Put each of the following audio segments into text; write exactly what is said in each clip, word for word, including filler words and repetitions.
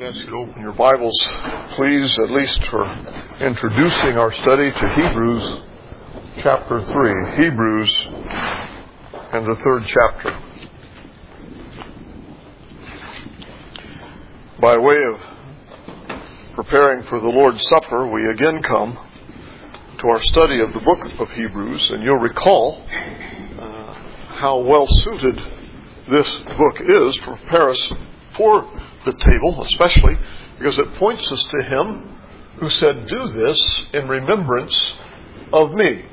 I'd ask you to open your Bibles, please, at least for introducing our study to Hebrews chapter three. Hebrews and the third chapter. By way of preparing for the Lord's Supper, we again come to our study of the book of Hebrews, and you'll recall uh, how well suited this book is to prepare us for the table, especially because it points us to Him who said, "Do this in remembrance of me."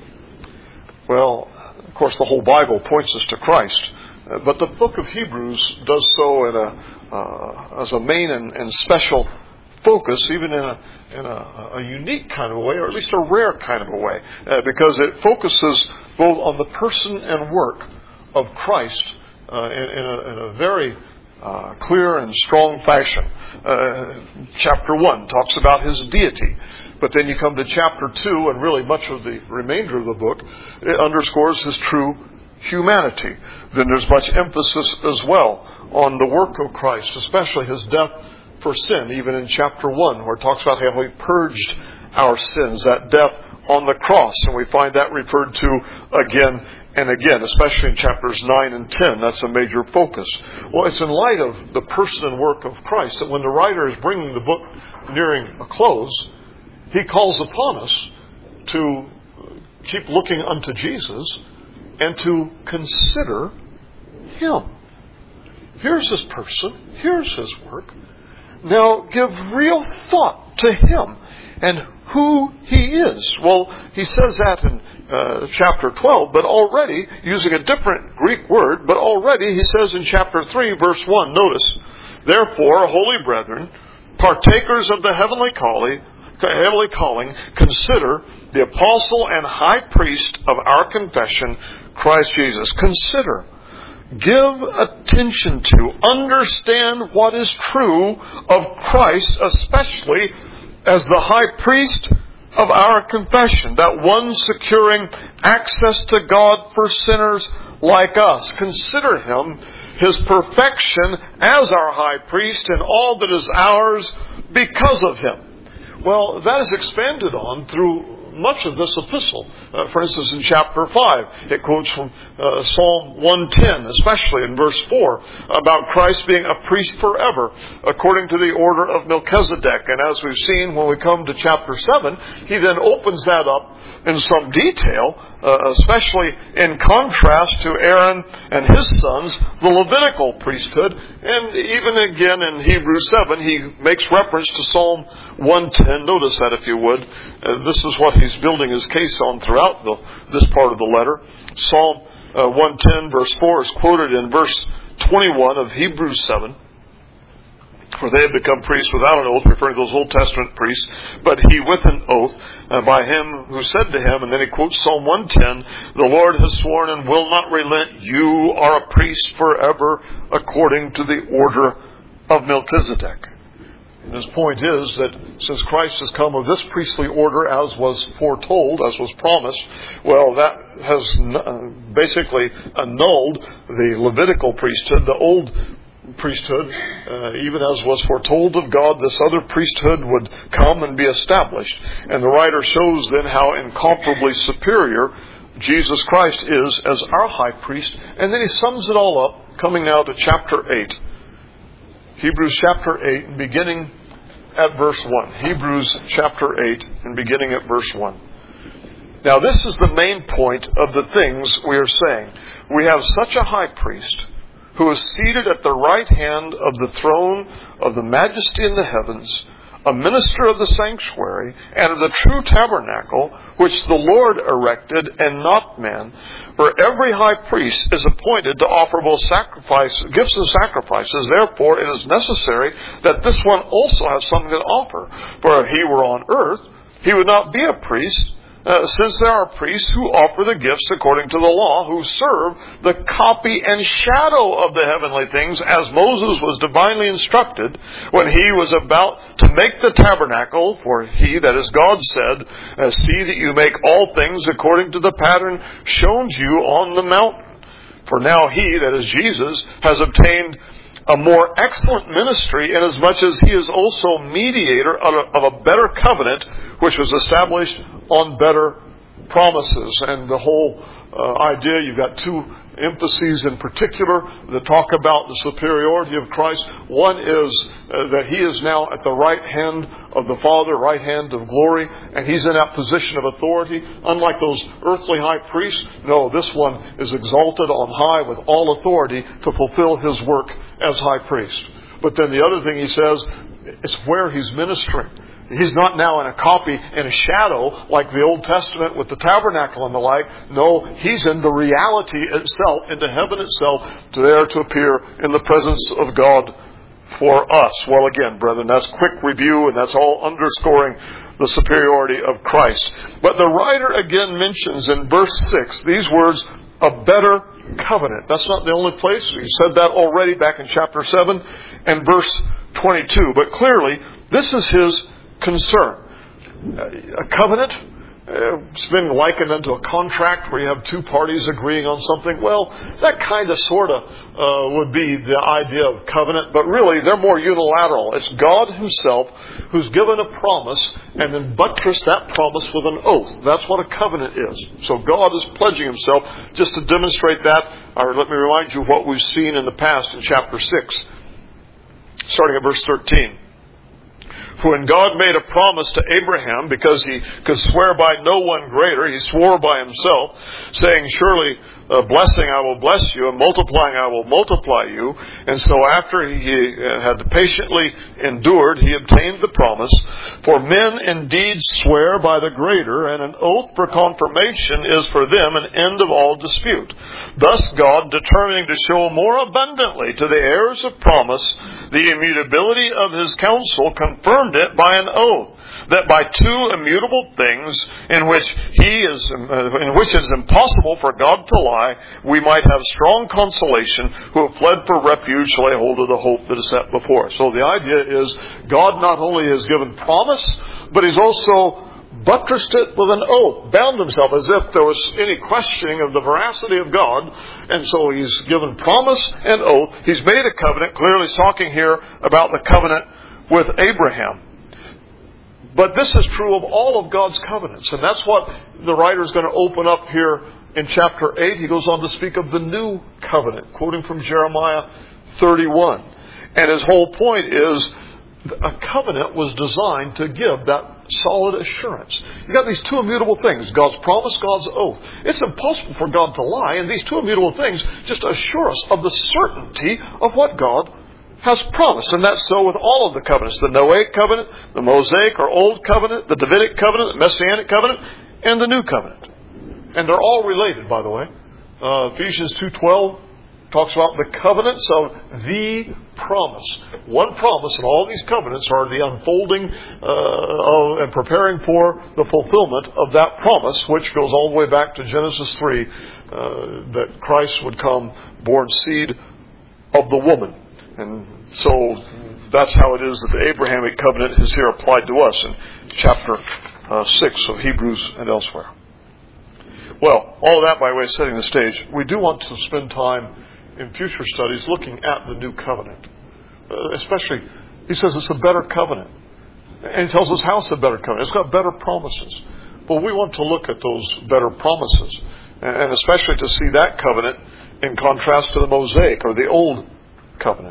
Well, of course, the whole Bible points us to Christ, uh, but the book of Hebrews does so in a uh, as a main and, and special focus, even in a in a, a unique kind of a way, or at least a rare kind of a way, uh, because it focuses both on the person and work of Christ uh, in, in, a, in a very Uh, clear and strong fashion. Uh, chapter one talks about His deity. But then you come to chapter two, and really much of the remainder of the book, it underscores His true humanity. Then there's much emphasis as well on the work of Christ, especially His death for sin, even in chapter one, where it talks about how He purged our sins, that death on the cross. And we find that referred to again and again, especially in chapters nine and ten. That's a major focus. Well, it's in light of the person and work of Christ that when the writer is bringing the book nearing a close, he calls upon us to keep looking unto Jesus and to consider Him. Here's His person. Here's His work. Now give real thought to Him and who He is. Well, he says that in uh, chapter twelve, but already, using a different Greek word, but already he says in chapter three, verse one, notice, "Therefore, holy brethren, partakers of the heavenly calling, heavenly calling, consider the apostle and high priest of our confession, Christ Jesus." Consider. Give attention to, understand what is true of Christ, especially as the high priest of our confession, that one securing access to God for sinners like us. Consider Him, His perfection as our high priest, and all that is ours because of Him. Well, that is expanded on through much of this epistle. Uh, for instance, in chapter five, it quotes from uh, Psalm one ten, especially in verse four, about Christ being a priest forever, according to the order of Melchizedek. And as we've seen when we come to chapter seven, he then opens that up in some detail, uh, especially in contrast to Aaron and his sons, the Levitical priesthood. And even again in Hebrews seven, he makes reference to Psalm one ten. Notice that, if you would. Uh, this is what he's building his case on throughout the, this part of the letter. Psalm uh, one ten verse four is quoted in verse twenty-one of Hebrews seven. "For they have become priests without an oath," referring to those Old Testament priests, "but he with an oath uh, by him who said to him," and then he quotes Psalm one ten, "The Lord has sworn and will not relent. You are a priest forever according to the order of Melchizedek." And his point is that since Christ has come of this priestly order as was foretold, as was promised, well, that has basically annulled the Levitical priesthood, the old priesthood, uh, even as was foretold of God, this other priesthood would come and be established. And the writer shows then how incomparably superior Jesus Christ is as our high priest. And then he sums it all up, coming now to chapter eight. Hebrews chapter eight, beginning at verse one. Hebrews chapter eight, and beginning at verse one. Now this is the main point of the things we are saying. We have such a high priest who is seated at the right hand of the throne of the majesty in the heavens, a minister of the sanctuary and of the true tabernacle, which the Lord erected and not man. For every high priest is appointed to offer both sacrifice, gifts and sacrifices. Therefore, it is necessary that this one also have something to offer. For if he were on earth, he would not be a priest, Uh, since there are priests who offer the gifts according to the law, who serve the copy and shadow of the heavenly things, as Moses was divinely instructed when he was about to make the tabernacle. For he, that is God, said, uh, "See that you make all things according to the pattern shown to you on the mountain." For now he, that is Jesus, has obtained a more excellent ministry, inasmuch as he is also mediator of a, of a better covenant, which was established on better promises. And the whole uh, idea, you've got two emphases in particular that talk about the superiority of Christ. One is uh, that he is now at the right hand of the Father, right hand of glory, and he's in that position of authority. Unlike those earthly high priests, no, this one is exalted on high with all authority to fulfill his work as high priest. But then the other thing he says, it's where he's ministering. He's not now in a copy, in a shadow, like the Old Testament with the tabernacle and the like. No, he's in the reality itself, into heaven itself, there to appear in the presence of God for us. Well, again, brethren, that's quick review, and that's all underscoring the superiority of Christ. But the writer again mentions in verse six these words, a better covenant. That's not the only place. We said that already back in chapter seven and verse twenty-two. But clearly, this is his concern. A covenant, uh, it's been likened unto a contract where you have two parties agreeing on something. Well, that kind of sort of uh, would be the idea of covenant, but really they're more unilateral. It's God himself who's given a promise and then buttressed that promise with an oath. That's what a covenant is. So God is pledging himself. Just to demonstrate that, or let me remind you of what we've seen in the past in chapter six, starting at verse thirteen. For when God made a promise to Abraham, because he could swear by no one greater, he swore by himself, saying, surely uh, blessing I will bless you, and multiplying I will multiply you. And so after he had patiently endured, he obtained the promise. For men indeed swear by the greater, and an oath for confirmation is for them an end of all dispute. Thus God, determining to show more abundantly to the heirs of promise the immutability of his counsel, confirmed it by an oath, that by two immutable things in which he is, in which it is impossible for God to lie, we might have strong consolation who have fled for refuge to lay hold of the hope that is set before us. So the idea is God not only has given promise, but he's also buttressed it with an oath, bound himself as if there was any questioning of the veracity of God. And so he's given promise and oath. He's made a covenant. Clearly he's talking here about the covenant with Abraham. But this is true of all of God's covenants. And that's what the writer is going to open up here in chapter eight. He goes on to speak of the new covenant, quoting from Jeremiah thirty-one. And his whole point is a covenant was designed to give that solid assurance. You've got these two immutable things, God's promise, God's oath. It's impossible for God to lie, and these two immutable things just assure us of the certainty of what God has promised. And that's so with all of the covenants. The Noahic covenant, the Mosaic or Old covenant, the Davidic covenant, the Messianic covenant, and the New covenant. And they're all related, by the way. Uh, Ephesians two twelve talks about the covenants of the promise. One promise, and all these covenants are the unfolding uh, of, and preparing for the fulfillment of that promise, which goes all the way back to Genesis three, uh, that Christ would come, born seed of the woman. And so that's how it is that the Abrahamic covenant is here applied to us in chapter uh, six of Hebrews and elsewhere. Well, all of that by way of setting the stage. We do want to spend time in future studies looking at the new covenant. Uh, especially, he says it's a better covenant. And he tells us how it's a better covenant. It's got better promises. But we want to look at those better promises. And especially to see that covenant in contrast to the Mosaic or the Old covenant.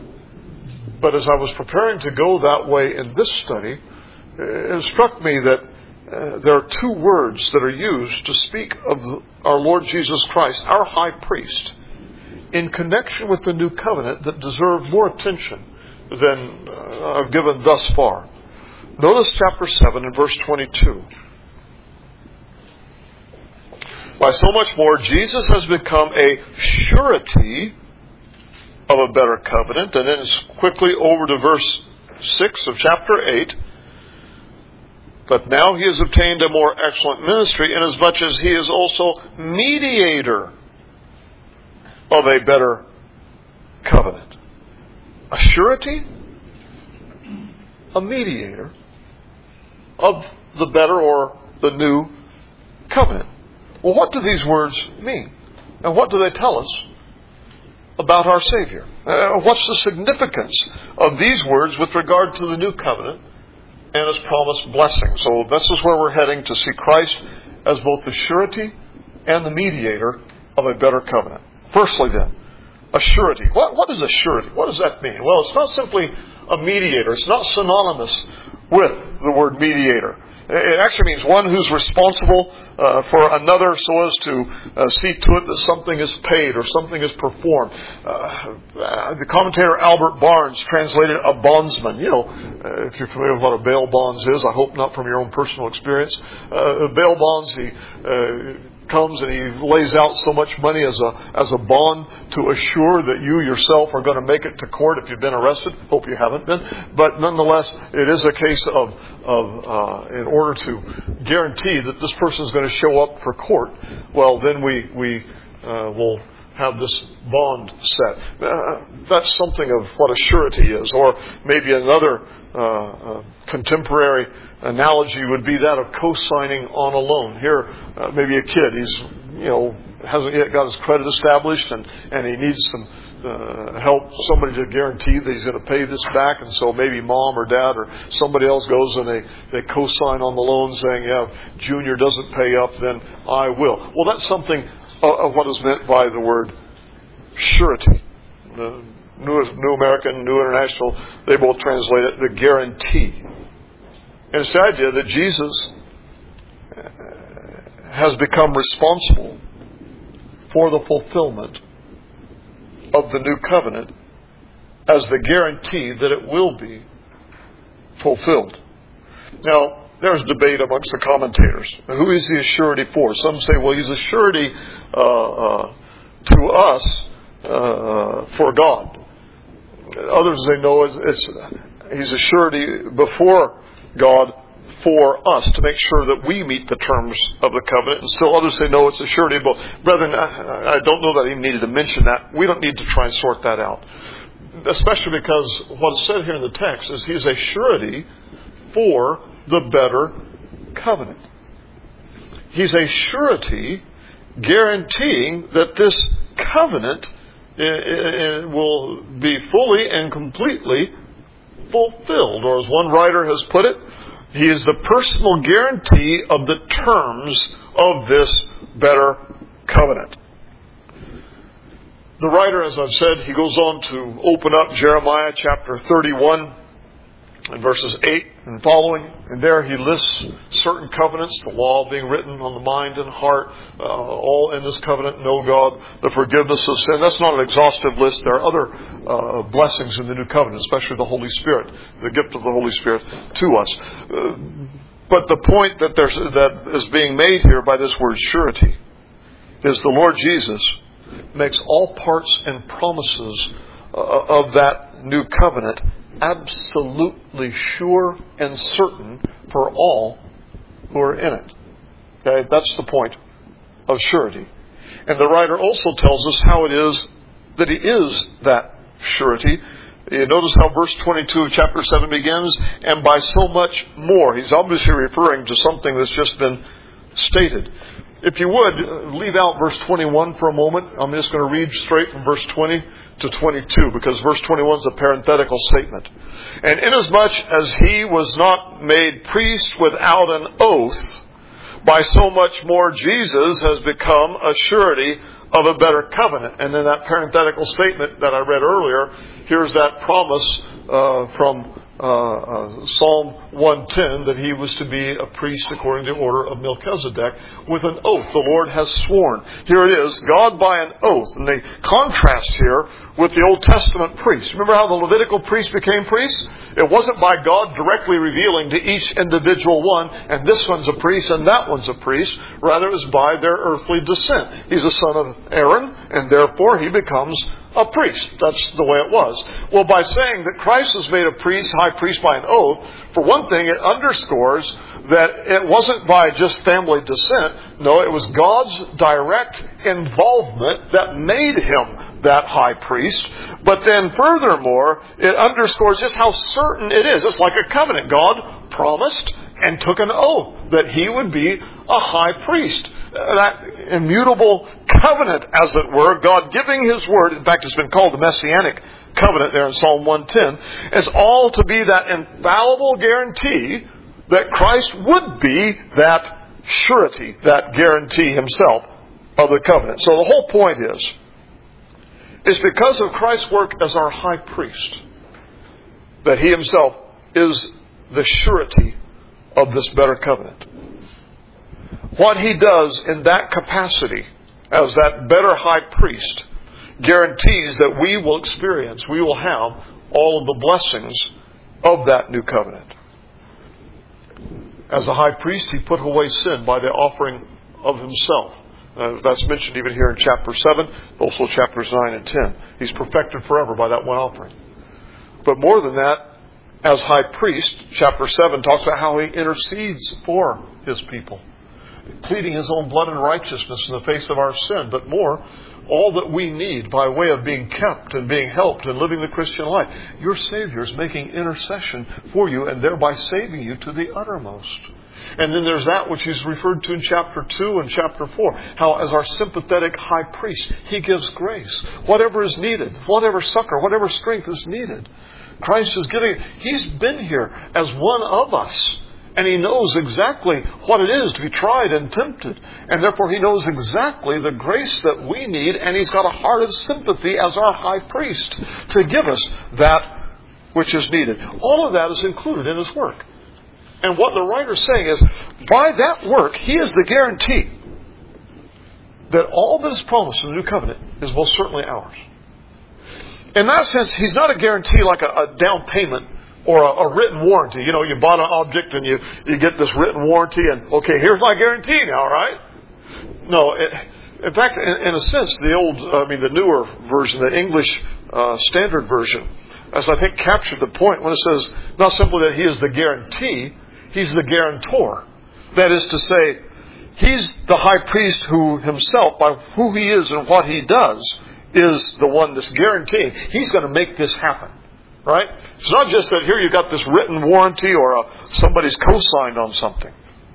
But as I was preparing to go that way in this study, it struck me that uh, there are two words that are used to speak of the, our Lord Jesus Christ, our high priest, in connection with the new covenant that deserve more attention than uh, I've given thus far. Notice chapter seven and verse twenty-two. By so much more, Jesus has become a surety of a better covenant. And then it's quickly over to verse six of chapter eight. But now he has obtained a more excellent ministry, inasmuch as he is also mediator of a better covenant. A surety, a mediator of the better or the new covenant. Well, what do these words mean? And what do they tell us about our Savior? Uh, what's the significance of these words with regard to the new covenant and His promised blessing? So this is where we're heading, to see Christ as both the surety and the mediator of a better covenant. Firstly then, a surety. What, what is a surety? What does that mean? Well, it's not simply a mediator. It's not synonymous with the word mediator. It actually means one who's responsible uh, for another so as to uh, see to it that something is paid or something is performed. Uh, the commentator Albert Barnes translated a bondsman. You know, uh, if you're familiar with what a bail bonds is, I hope not from your own personal experience. Uh, bail bonds, he uh, comes and he lays out so much money as a as a bond to assure that you yourself are going to make it to court if you've been arrested. Hope you haven't been, but nonetheless, it is a case of of uh, in order to guarantee that this person is going to show up for court. Well, then we we uh, will have this bond set. Uh, that's something of what a surety is, or maybe another uh, uh, contemporary analogy would be that of co-signing on a loan. Here, uh, maybe a kid, he's, you know, hasn't yet got his credit established, and, and he needs some uh, help, somebody to guarantee that he's going to pay this back, and so maybe mom or dad or somebody else goes and they, they co-sign on the loan saying, yeah, if Junior doesn't pay up, then I will. Well, that's something of what is meant by the word surety. The New, New American, New International, they both translate it the guarantee. And it's the idea that Jesus has become responsible for the fulfillment of the new covenant as the guarantee that it will be fulfilled. Now, there's debate amongst the commentators. Who is he a surety for? Some say, well, he's a surety uh, uh, to us uh, for God. Others say, no, it's, it's he's a surety before God for us to make sure that we meet the terms of the covenant. And still others say, no, it's a surety. But brethren, I, I don't know that I even needed to mention that. We don't need to try and sort that out. Especially because what is said here in the text is he's a surety for the better covenant. He's a surety guaranteeing that this covenant will be fully and completely fulfilled. Or as one writer has put it, he is the personal guarantee of the terms of this better covenant. The writer, as I've said, he goes on to open up Jeremiah chapter thirty-one and verses eight and following. And there he lists certain covenants, the law being written on the mind and heart, uh, all in this covenant, know God, the forgiveness of sin. That's not an exhaustive list. There are other uh, blessings in the new covenant, especially the Holy Spirit, the gift of the Holy Spirit to us. Uh, but the point that, there's, that is being made here by this word surety is the Lord Jesus makes all parts and promises uh, of that new covenant absolutely sure and certain for all who are in it. Okay, that's the point of surety. And the writer also tells us how it is that he is that surety. You notice how verse twenty-two of chapter seven begins, and by so much more. He's obviously referring to something that's just been stated. If you would, leave out verse twenty-one for a moment. I'm just going to read straight from verse twenty to twenty-two, because verse twenty-one is a parenthetical statement. And inasmuch as he was not made priest without an oath, by so much more Jesus has become a surety of a better covenant. And in that parenthetical statement that I read earlier, here's that promise uh, from Uh, uh, Psalm one ten, that he was to be a priest according to the order of Melchizedek with an oath. The Lord has sworn. Here it is, God by an oath. And they contrast here with the Old Testament priests. Remember how the Levitical priests became priests? It wasn't by God directly revealing to each individual one, and this one's a priest and that one's a priest. Rather, it was by their earthly descent. He's a son of Aaron, and therefore he becomes a priest. That's the way it was. Well, by saying that Christ was made a priest, high priest by an oath, for one thing, it underscores that it wasn't by just family descent. No, it was God's direct involvement that made him that high priest. But then furthermore, it underscores just how certain it is. It's like a covenant. God promised and took an oath that he would be a high priest. That immutable covenant, as it were, God giving His word, in fact it's been called the Messianic covenant there in Psalm one ten, is all to be that infallible guarantee that Christ would be that surety, that guarantee Himself of the covenant. So the whole point is, is because of Christ's work as our high priest, that He Himself is the surety of this better covenant. What He does in that capacity as that better high priest guarantees that we will experience, we will have all of the blessings of that new covenant. As a high priest, He put away sin by the offering of Himself. Uh, that's mentioned even here in chapter seven, also chapters nine and ten. He's perfected forever by that one offering. But more than that, as high priest, chapter seven talks about how He intercedes for His people, pleading His own blood and righteousness in the face of our sin. But more, all that we need by way of being kept and being helped and living the Christian life. Your Savior is making intercession for you and thereby saving you to the uttermost. And then there's that which He's referred to in chapter two and chapter four. How as our sympathetic high priest, He gives grace. Whatever is needed, whatever succor, whatever strength is needed, Christ is giving. He's been here as one of us. And He knows exactly what it is to be tried and tempted. And therefore He knows exactly the grace that we need. And He's got a heart of sympathy as our high priest to give us that which is needed. All of that is included in His work. And what the writer's saying is, by that work, He is the guarantee that all that is promised in the new covenant is most certainly ours. In that sense, He's not a guarantee like a, a down payment or a, a written warranty. You know, you bought an object and you, you get this written warranty and, okay, here's my guarantee now, right? No, it, in fact, in, in a sense, the old, I mean, the newer version, the English uh, Standard Version, as I think captured the point when it says not simply that He is the guarantee, He's the guarantor. That is to say, He's the high priest who Himself, by who He is and what He does, is the one that's guaranteeing He's going to make this happen. Right? It's not just that here you've got this written warranty or a, somebody's co-signed on something.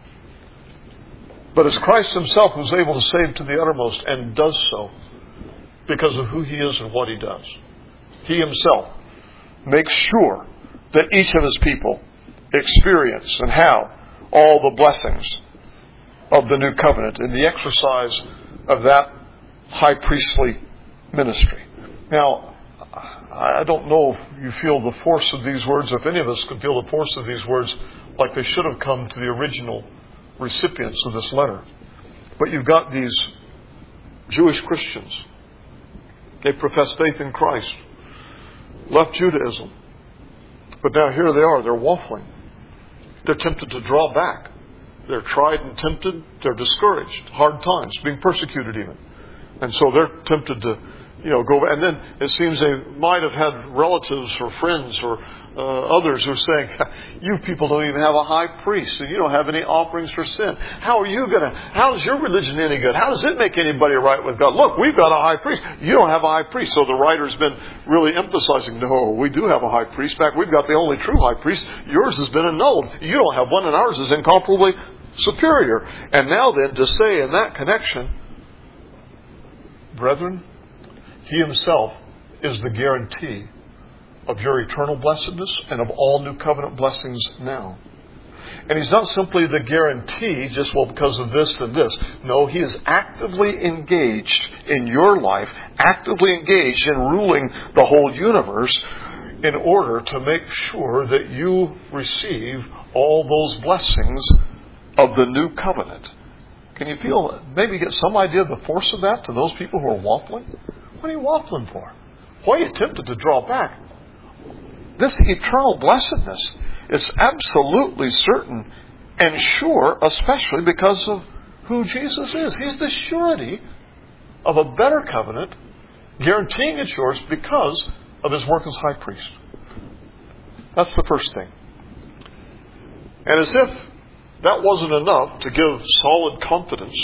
But it's Christ Himself who's able to save to the uttermost and does so because of who He is and what He does. He Himself makes sure that each of His people experience and have all the blessings of the new covenant in the exercise of that high priestly ministry. Now, I don't know if you feel the force of these words, if any of us could feel the force of these words like they should have come to the original recipients of this letter. But you've got these Jewish Christians. They profess faith in Christ, left Judaism. But now here they are, they're waffling. They're tempted to draw back. They're tried and tempted. They're discouraged. Hard times, being persecuted even. And so they're tempted to You know, go, and then it seems they might have had relatives or friends or uh, others who are saying, you people don't even have a high priest and you don't have any offerings for sin. How are you going to, how is your religion any good? How does it make anybody right with God? Look, we've got a high priest. You don't have a high priest. So the writer's been really emphasizing, no, we do have a high priest. In fact, we've got the only true high priest. Yours has been annulled. You don't have one and ours is incomparably superior. And now then, to say in that connection, brethren, He Himself is the guarantee of your eternal blessedness and of all new covenant blessings now. And He's not simply the guarantee just, well, because of this and this. No, He is actively engaged in your life, actively engaged in ruling the whole universe in order to make sure that you receive all those blessings of the new covenant. Can you feel, maybe get some idea of the force of that to those people who are waffling? What are you waffling for? Why are you tempted to draw back? This eternal blessedness is absolutely certain and sure, especially because of who Jesus is. He's the surety of a better covenant, guaranteeing it's yours because of His work as high priest. That's the first thing. And as if that wasn't enough to give solid confidence,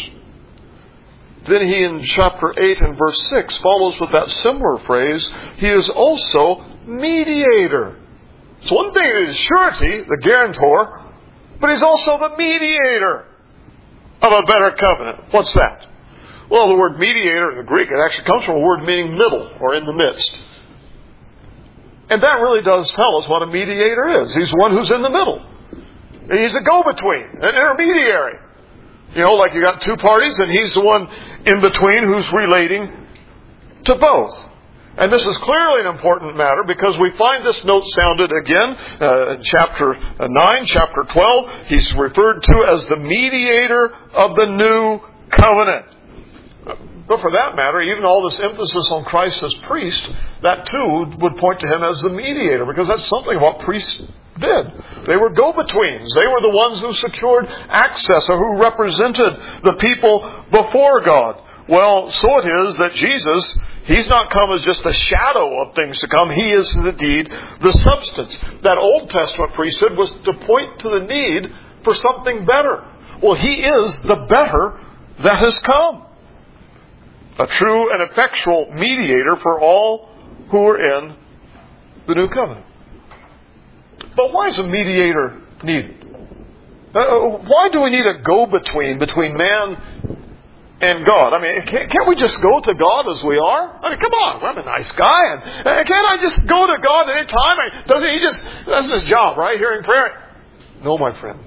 then he in chapter eight and verse six follows with that similar phrase, He is also mediator. So one thing is surety, the guarantor, but He's also the mediator. of a better covenant. What's that? Well, the word mediator in the Greek, it actually comes from a word meaning middle or in the midst. And that really does tell us what a mediator is. He's one who's in the middle. He's a go-between, an intermediary. You know, like you got two parties and he's the one in between who's relating to both. And this is clearly an important matter because we find this note sounded again uh, in chapter nine, chapter twelve. He's referred to as the mediator of the new covenant. But for that matter, even all this emphasis on Christ as priest, that too would point to him as the mediator, because that's something what priests did. They were go-betweens. They were the ones who secured access or who represented the people before God. Well, so it is that Jesus, He's not come as just a shadow of things to come. He is indeed the substance. That Old Testament priesthood was to point to the need for something better. Well, He is the better that has come. A true and effectual mediator for all who are in the new covenant. But why is a mediator needed? Uh, why do we need a go-between between man and God? I mean, can't, can't we just go to God as we are? I mean, come on, I'm a nice guy. And, uh, can't I just go to God any time? I mean, doesn't He just, that's His job, right? Hearing prayer. No, my friend.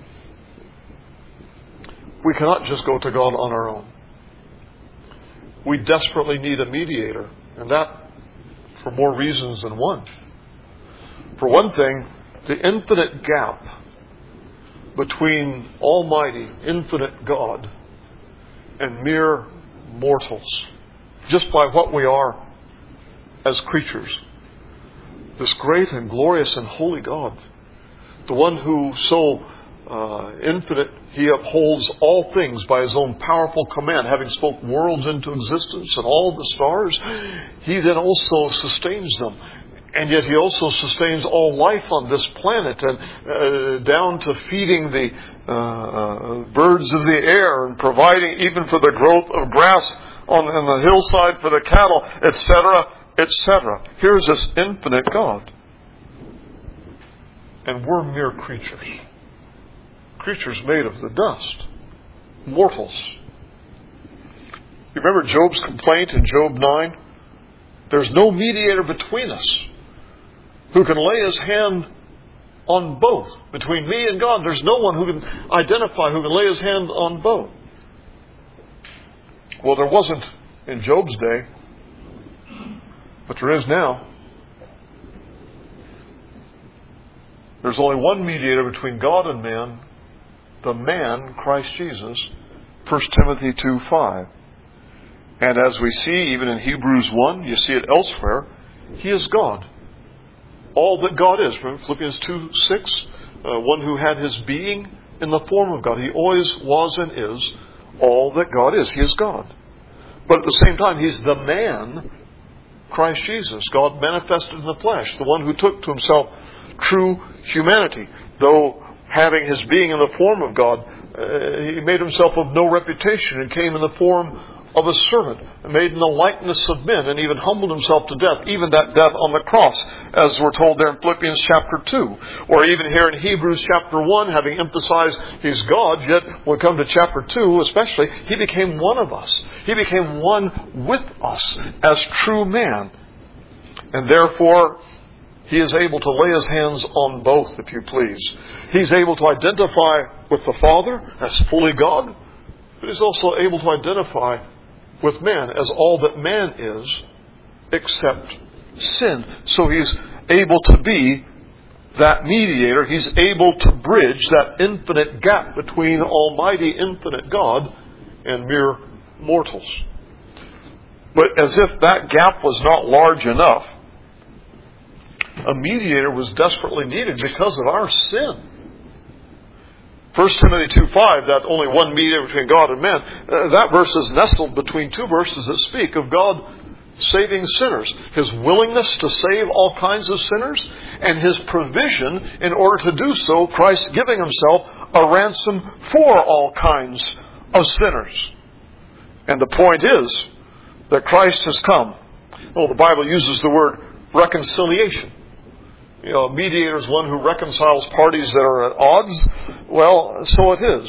We cannot just go to God on our own. We desperately need a mediator, and that for more reasons than one. For one thing, the infinite gap between Almighty, infinite God and mere mortals, just by what we are as creatures. This great and glorious and holy God, the one who so uh, infinite, He upholds all things by His own powerful command, having spoke worlds into existence and all the stars, He then also sustains them. And yet He also sustains all life on this planet, and uh, down to feeding the uh, birds of the air and providing even for the growth of grass on, on the hillside for the cattle, et cetera, et cetera. Here's this infinite God. And we're mere creatures. Creatures made of the dust. Mortals. You remember Job's complaint in Job nine? There's no mediator between us who can lay his hand on both. Between me and God, there's no one who can identify, who can lay his hand on both. Well, there wasn't in Job's day, but there is now. There's only one mediator between God and man, the man, Christ Jesus, First Timothy two five. And as we see even in Hebrews one, you see it elsewhere, He is God. All that God is. Remember Philippians two six? Uh, one who had His being in the form of God. He always was and is all that God is. He is God. But at the same time, He's the man, Christ Jesus, God manifested in the flesh, the one who took to Himself true humanity. Though having His being in the form of God, uh, He made Himself of no reputation and came in the form of a servant, made in the likeness of men, and even humbled Himself to death, even that death on the cross, as we're told there in Philippians chapter two. Or even here in Hebrews chapter one, having emphasized He's God, yet when we come to chapter two especially, He became one of us. He became one with us as true man. And therefore, He is able to lay His hands on both, if you please. He's able to identify with the Father as fully God, but He's also able to identify with man as all that man is except sin. So He's able to be that mediator. He's able to bridge that infinite gap between Almighty, infinite God and mere mortals. But as if that gap was not large enough, a mediator was desperately needed because of our sin. First Timothy two five, that only one mediator between God and man, uh, that verse is nestled between two verses that speak of God saving sinners. His willingness to save all kinds of sinners, and His provision in order to do so, Christ giving Himself a ransom for all kinds of sinners. And the point is that Christ has come. Well, the Bible uses the word reconciliation. You know, a mediator is one who reconciles parties that are at odds. Well, so it is.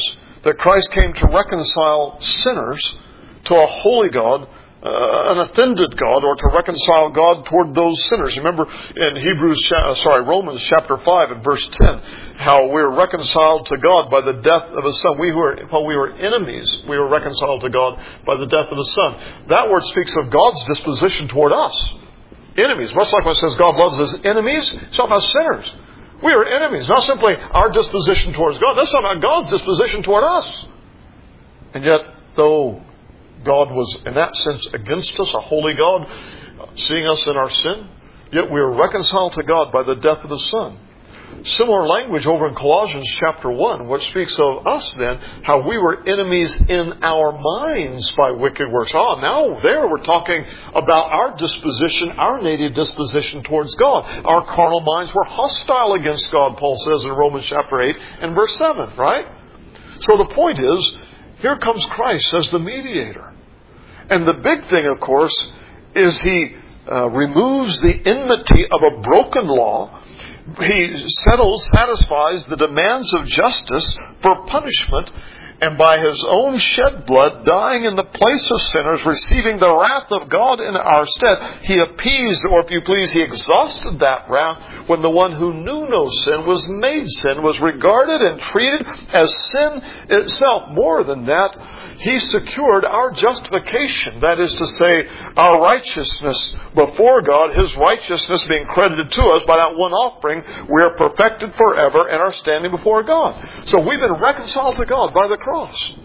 that Christ came to reconcile sinners to a holy God, uh, an offended God, or to reconcile God toward those sinners. Remember in Hebrews, sorry, Romans chapter five and verse ten, how we're reconciled to God by the death of His Son. We who were, while we were enemies, we were reconciled to God by the death of His Son. That word speaks of God's disposition toward us. Enemies. Much like when it says God loves His enemies, it's talking about sinners. We are enemies, not simply our disposition towards God. That's not about God's disposition toward us. And yet, though God was in that sense against us, a holy God, seeing us in our sin, yet we are reconciled to God by the death of His Son. Similar language over in Colossians chapter one, which speaks of us then, how we were enemies in our minds by wicked works. Oh, now there we're talking about our disposition, our native disposition towards God. Our carnal minds were hostile against God, Paul says in Romans chapter eight and verse seven, right? So the point is, here comes Christ as the mediator. And the big thing, of course, is He uh, removes the enmity of a broken law. He settles, satisfies the demands of justice for punishment, and by His own shed blood, dying in the place of sinners, receiving the wrath of God in our stead, He appeased, or if you please, He exhausted that wrath when the one who knew no sin was made sin, was regarded and treated as sin itself. More than that, He secured our justification. That is to say, our righteousness before God, His righteousness being credited to us by that one offering, we are perfected forever and are standing before God. So we've been reconciled to God by the cross.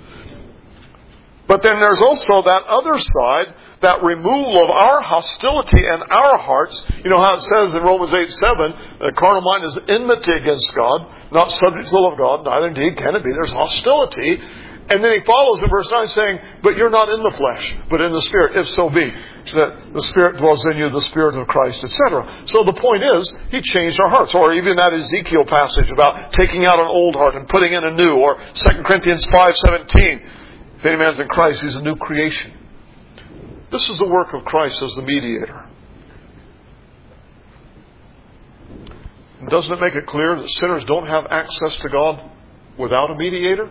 But then there's also that other side, that removal of our hostility and our hearts. You know how it says in Romans eight seven, the carnal mind is enmity against God, not subject to the will of God, neither indeed can it be. There's hostility. And then he follows in verse nine saying, but you're not in the flesh, but in the Spirit, if so be that the Spirit dwells in you, the Spirit of Christ, et cetera. So the point is, He changed our hearts. Or even that Ezekiel passage about taking out an old heart and putting in a new. Or Second Corinthians five seventeen, if any man's in Christ, he's a new creation. This is the work of Christ as the mediator. And doesn't it make it clear that sinners don't have access to God without a mediator?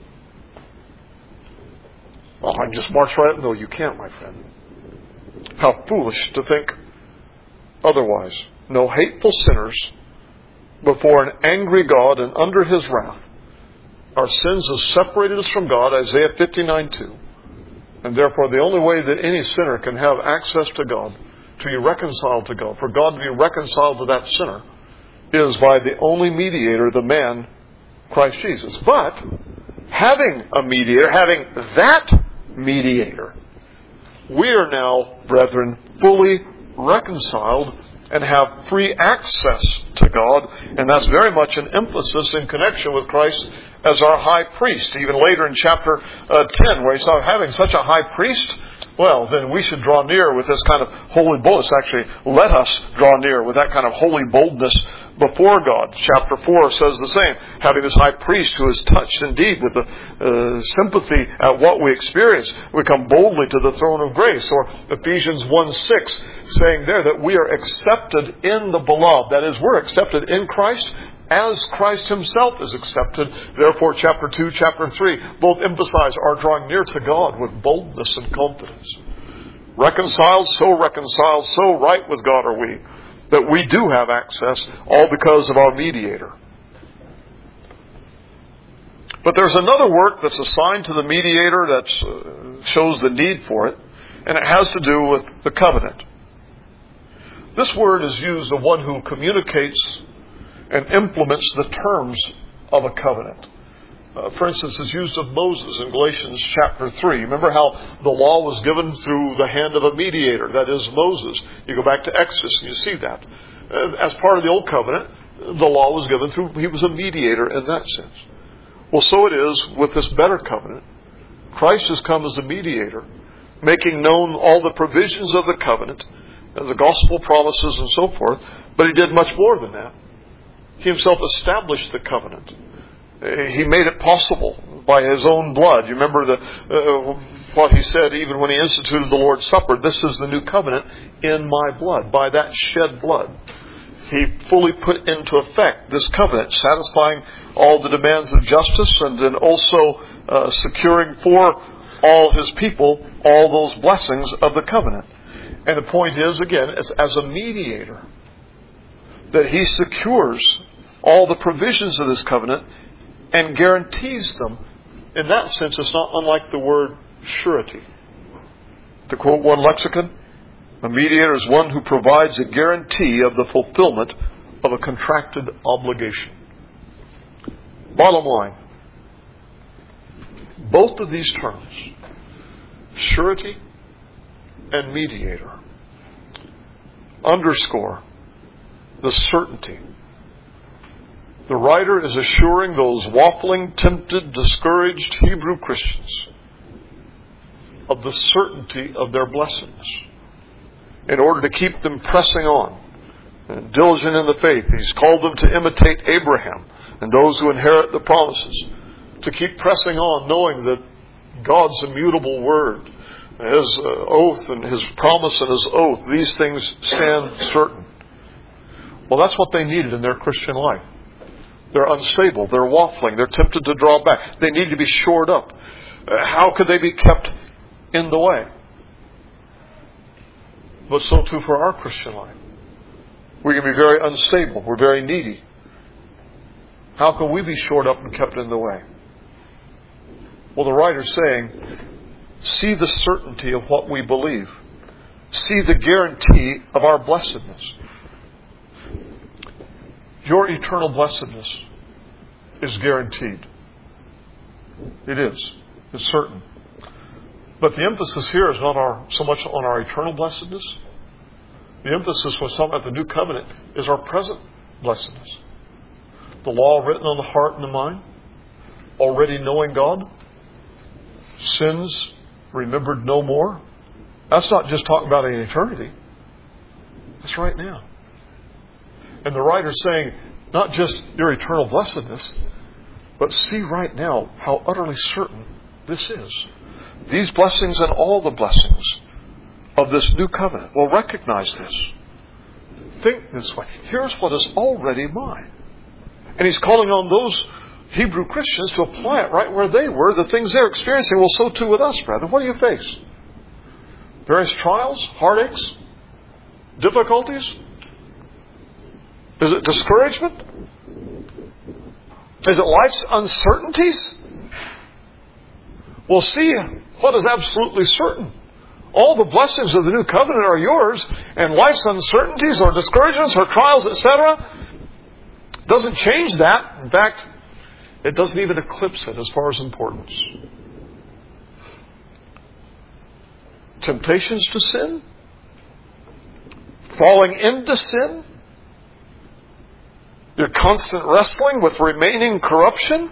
Well, I can just march right up. No, you can't, my friend. How foolish to think otherwise. No hateful sinners before an angry God and under His wrath. Our sins have separated us from God, Isaiah fifty-nine two. And therefore the only way that any sinner can have access to God, to be reconciled to God, for God to be reconciled to that sinner, is by the only mediator, the man, Christ Jesus. But having a mediator, having that mediator, we are now, brethren, fully reconciled and have free access to God. And that's very much an emphasis in connection with Christ as our high priest. Even later in chapter uh, ten, where He's having such a high priest, well, then we should draw near with this kind of holy boldness. Actually, let us draw near with that kind of holy boldness before God. Chapter four says the same. Having this high priest who is touched indeed with the uh, sympathy at what we experience, we come boldly to the throne of grace. Or Ephesians one six saying there that we are accepted in the beloved. That is, we're accepted in Christ as Christ Himself is accepted. Therefore, chapter two, chapter three both emphasize our drawing near to God with boldness and confidence. Reconciled, so reconciled, so right with God are we, that we do have access, all because of our mediator. But there's another work that's assigned to the mediator that uh, shows the need for it, and it has to do with the covenant. This word is used of one who communicates and implements the terms of a covenant. Uh, for instance, it's used of Moses in Galatians chapter three. Remember how the law was given through the hand of a mediator, that is Moses. You go back to Exodus and you see that. Uh, as part of the Old Covenant, the law was given through, he was a mediator in that sense. Well, so it is with this better covenant. Christ has come as a mediator, making known all the provisions of the covenant, and the gospel promises and so forth, but He did much more than that. He Himself established the covenant. He made it possible by His own blood. You remember the, uh, what He said even when He instituted the Lord's Supper. This is the new covenant in my blood, by that shed blood. He fully put into effect this covenant, satisfying all the demands of justice and then also uh, securing for all His people all those blessings of the covenant. And the point is, again, it's as a mediator that He secures all the provisions of this covenant and guarantees them. In that sense, it's not unlike the word surety. To quote one lexicon, a mediator is one who provides a guarantee of the fulfillment of a contracted obligation. Bottom line, both of these terms, surety and mediator, underscore the certainty. The writer is assuring those waffling, tempted, discouraged Hebrew Christians of the certainty of their blessings in order to keep them pressing on and diligent in the faith. He's called them to imitate Abraham and those who inherit the promises, to keep pressing on, knowing that God's immutable word, His oath and His promise and His oath, these things stand certain. Well, that's what they needed in their Christian life. They're unstable. They're waffling. They're tempted to draw back. They need to be shored up. How could they be kept in the way? But so too for our Christian life. We can be very unstable. We're very needy. How can we be shored up and kept in the way? Well, the writer's saying, see the certainty of what we believe. See the guarantee of our blessedness. Your eternal blessedness is guaranteed. It is. It's certain. But the emphasis here is not our, so much on our eternal blessedness. The emphasis was talking about the new covenant is our present blessedness. The law written on the heart and the mind, already knowing God, sins remembered no more. That's not just talking about an eternity. That's right now. And the writer's saying, not just your eternal blessedness, but see right now how utterly certain this is. These blessings and all the blessings of this new covenant will recognize this. Think this way. Here's what is already mine. And He's calling on those Hebrew Christians to apply it right where they were. The things they're experiencing, well, so too with us, brethren. What do you face? Various trials, heartaches, difficulties? Is it discouragement? Is it life's uncertainties? Well, see what is absolutely certain. All the blessings of the new covenant are yours, and life's uncertainties or discouragements or trials, et cetera, doesn't change that. In fact, it doesn't even eclipse it as far as importance. Temptations to sin? Falling into sin? Your constant wrestling with remaining corruption?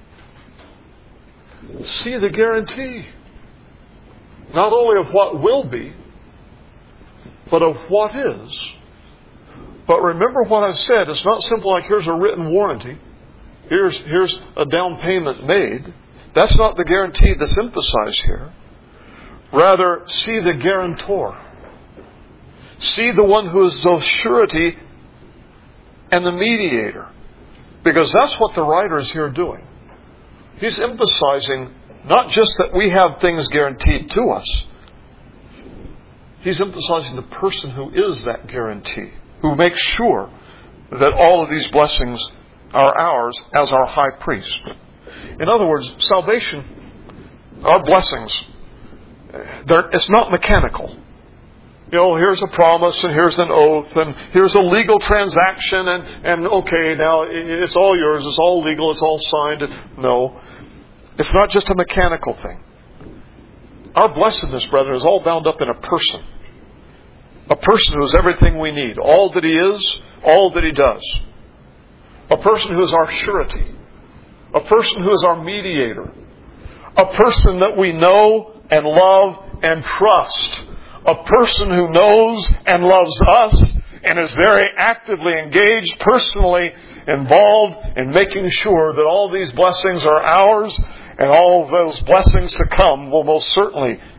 See the guarantee. Not only of what will be, but of what is. But remember what I've said. It's not simple like here's a written warranty. Here's, here's a down payment made. That's not the guarantee that's emphasized here. Rather, see the guarantor. See the one who is the surety and the mediator. Because that's what the writer is here doing. He's emphasizing not just that we have things guaranteed to us. He's emphasizing the person who is that guarantee, who makes sure that all of these blessings are ours as our high priest. In other words, salvation, our blessings, it's not mechanical. You know, here's a promise and here's an oath and here's a legal transaction and, and okay, now it's all yours, it's all legal, it's all signed. No, it's not just a mechanical thing. Our blessedness, brethren, is all bound up in a person. A person who is everything we need. All that He is, all that He does. A person who is our surety. A person who is our mediator. A person that we know and love and trust. A person who knows and loves us and is very actively engaged, personally involved in making sure that all these blessings are ours and all of those blessings to come will most certainly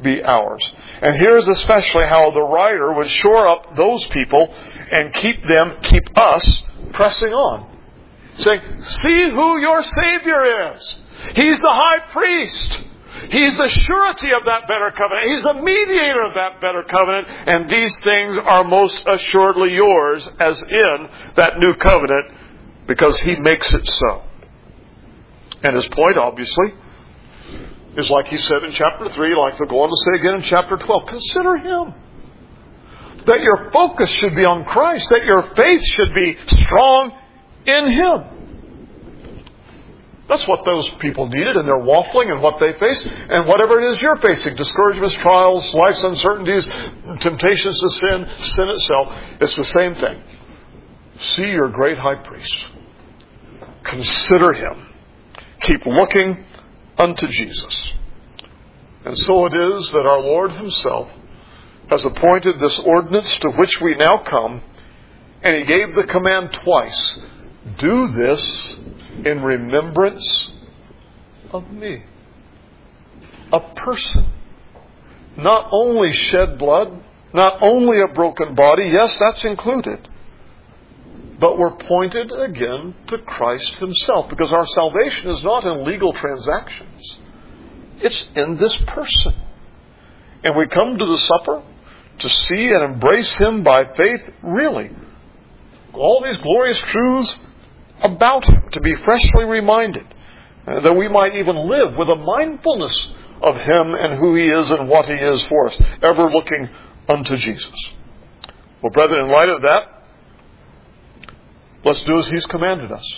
be ours. And here's especially how the writer would shore up those people and keep them, keep us pressing on. Saying, see who your Savior is. He's the high priest. He's the surety of that better covenant. He's the mediator of that better covenant. And these things are most assuredly yours as in that new covenant, because He makes it so. And his point, obviously, is like he said in chapter three, like he'll go on to say again in chapter twelve. Consider Him. That your focus should be on Christ. That your faith should be strong in Him. That's what those people needed in their waffling and what they faced. And whatever it is you're facing, discouragements, trials, life's uncertainties, temptations to sin, sin itself, it's the same thing. See your great high priest. Consider Him. Keep looking unto Jesus. And so it is that our Lord Himself has appointed this ordinance to which we now come, and He gave the command twice. Do this in remembrance of me. A person. Not only shed blood, not only a broken body, yes, that's included, but we're pointed again to Christ Himself, because our salvation is not in legal transactions. It's in this person. And we come to the supper to see and embrace Him by faith, really. All these glorious truths about Him, to be freshly reminded, uh, that we might even live with a mindfulness of Him and who He is and what He is for us, ever looking unto Jesus. Well, brethren, in light of that, let's do as He's commanded us.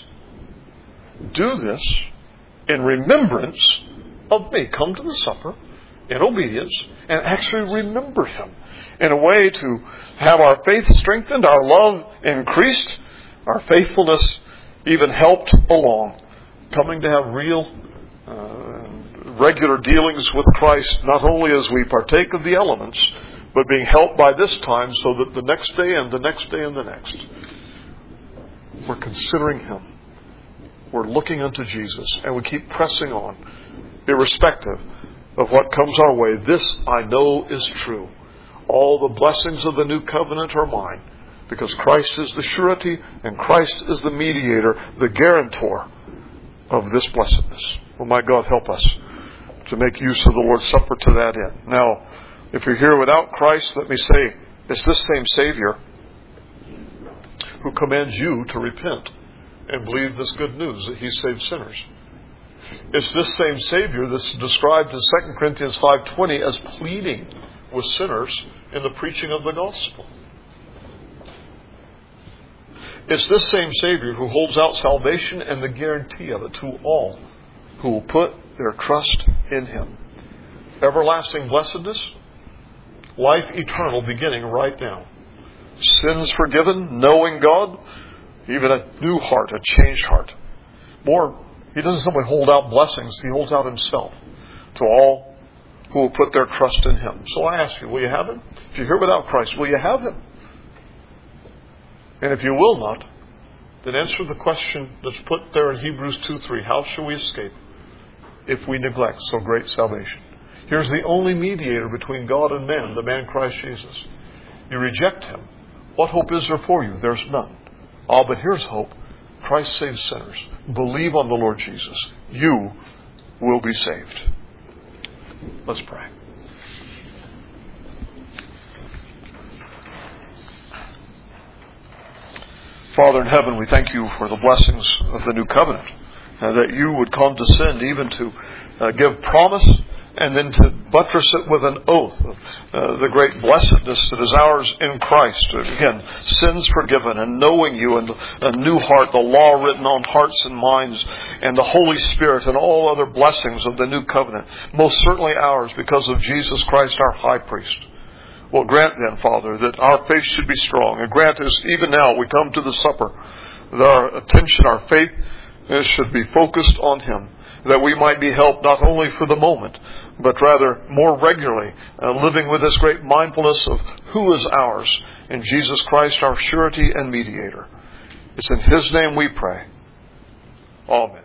Do this in remembrance of me. Come to the supper in obedience and actually remember Him in a way to have our faith strengthened, our love increased, our faithfulness even helped along, coming to have real, uh, regular dealings with Christ, not only as we partake of the elements, but being helped by this time so that the next day and the next day and the next, we're considering Him. We're looking unto Jesus, and we keep pressing on, irrespective of what comes our way. This I know is true. All the blessings of the new covenant are mine, because Christ is the surety and Christ is the mediator, the guarantor of this blessedness. Well, my God, help us to make use of the Lord's Supper to that end. Now, if you're here without Christ, let me say, it's this same Savior who commands you to repent and believe this good news that He saved sinners. It's this same Savior that's described in Second Corinthians five twenty as pleading with sinners in the preaching of the gospel. It's this same Savior who holds out salvation and the guarantee of it to all who will put their trust in Him. Everlasting blessedness, life eternal beginning right now. Sins forgiven, knowing God, even a new heart, a changed heart. More, He doesn't simply hold out blessings, He holds out Himself to all who will put their trust in Him. So I ask you, will you have Him? If you're here without Christ, will you have Him? And if you will not, then answer the question that's put there in Hebrews two three. How shall we escape if we neglect so great salvation? Here's the only mediator between God and man, the man Christ Jesus. You reject Him. What hope is there for you? There's none. Ah, but here's hope. Christ saves sinners. Believe on the Lord Jesus. You will be saved. Let's pray. Father in heaven, we thank You for the blessings of the new covenant, uh, that You would condescend even to uh, give promise and then to buttress it with an oath of uh, the great blessedness that is ours in Christ. Again, sins forgiven and knowing You and a new heart, the law written on hearts and minds, and the Holy Spirit and all other blessings of the new covenant, most certainly ours because of Jesus Christ, our high priest. Well, grant then, Father, that our faith should be strong, and grant us even now we come to the supper, that our attention, our faith should be focused on Him, that we might be helped not only for the moment, but rather more regularly, uh, living with this great mindfulness of who is ours in Jesus Christ, our surety and mediator. It's in His name we pray. Amen.